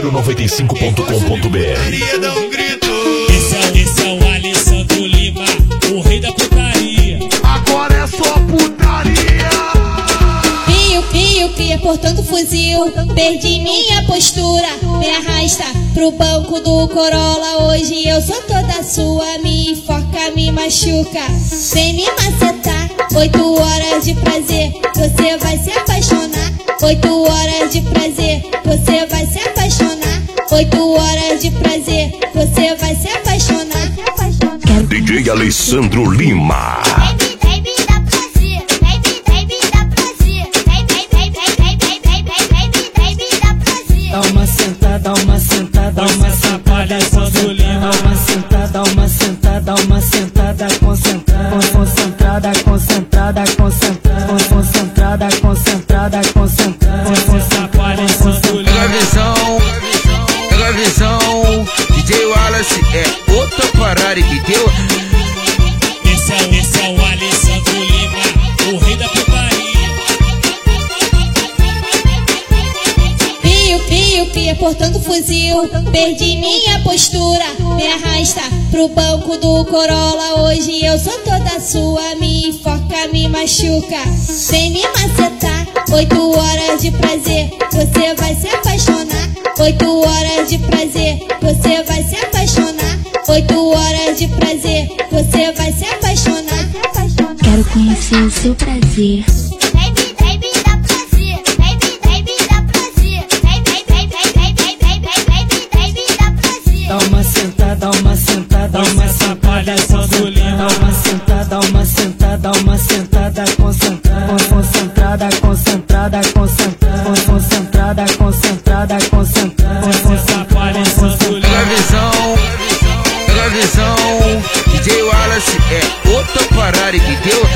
Dinheiro95.com.br. Dá um grito. Esse é o Alessandro Lima, o rei da putaria. Agora é só putaria. Pia, portando fuzil, perdi minha postura. Me arrasta pro banco do Corolla. Hoje eu sou toda sua, me enfoca, me machuca. Vem me macetar, 8 horas de prazer, você vai se apaixonar. 8 horas de prazer, você vai se apaixonar. 8 horas de prazer, você vai se apaixonar. DJ Alessandro Lima. Dá uma sentada, uma sentada, uma sentada, concentrada, uma sentada, uma sentada, uma sentada, concentrada, concentrada, concentrada, concentrada, concentrada, concentrada, concentrada. Pega a visão, DJ Wallace é outra parada que deu. Esse é o Alessandro Lima, o rei da putaria. Pia, portando fuzil, perdi minha postura. Me arrasta pro banco do Corolla. Hoje eu sou toda sua, me enfoca, me machuca. Vem me macetar, 8 horas de prazer, você vai se apaixonar. 8 horas de prazer, você vai se apaixonar. 8 horas de prazer, você vai se apaixonar. Quero conhecer o seu prazer. Dá uma sentada, uma sentada, uma sentada, concentrada, uma sentada, uma sentada, uma sentada, concentrada, concentrada, concentrada, concentrada, concentrada, concentrada, concentrada. Pega a visão, DJ Wallace é outra parada que deu.